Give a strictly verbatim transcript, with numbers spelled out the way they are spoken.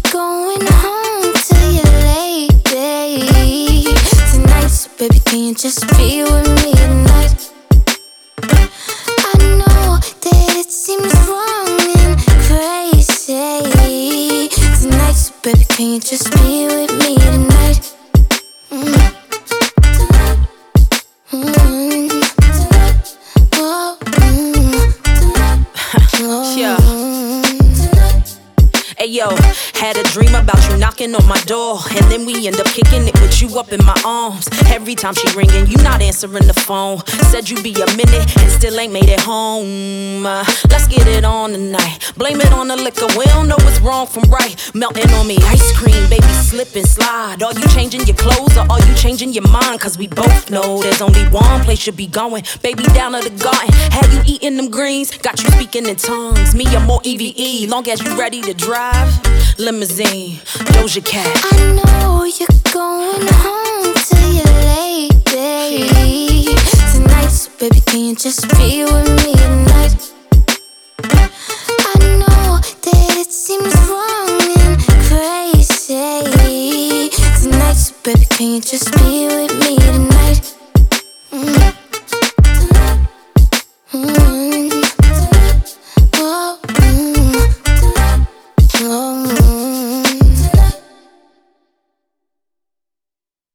going home till you're late, babe. Tonight, so baby, can you just be with me tonight? I know that it seems wrong and crazy tonight, so baby, can you just be with me tonight? Mm. Tonight. Mm. Tonight. Oh. Mm. Tonight. Oh. Yeah. Ayo, had a dream about you knocking on my door, and then we end up kicking it with you up in my arms. Every time she ringing, you not answering the phone. Said you be a minute and still ain't made it home. Uh, let's get it on tonight. Blame it on the liquor, we don't know what's wrong from right. Melting on me, ice cream, baby, slip and slide. Are you changing your clothes or are you changing your mind? Cause we both know there's only one place you be going. Baby, down to the garden, have you eating them greens? Got you speaking in tongues, me I'm more E V E. Long as you ready to drive. Limousine, Doja Cat. I know you're going home till you're late, babe. Tonight, so baby, can you just be with me tonight? I know that it seems wrong and crazy tonight, so baby, can you just be with me?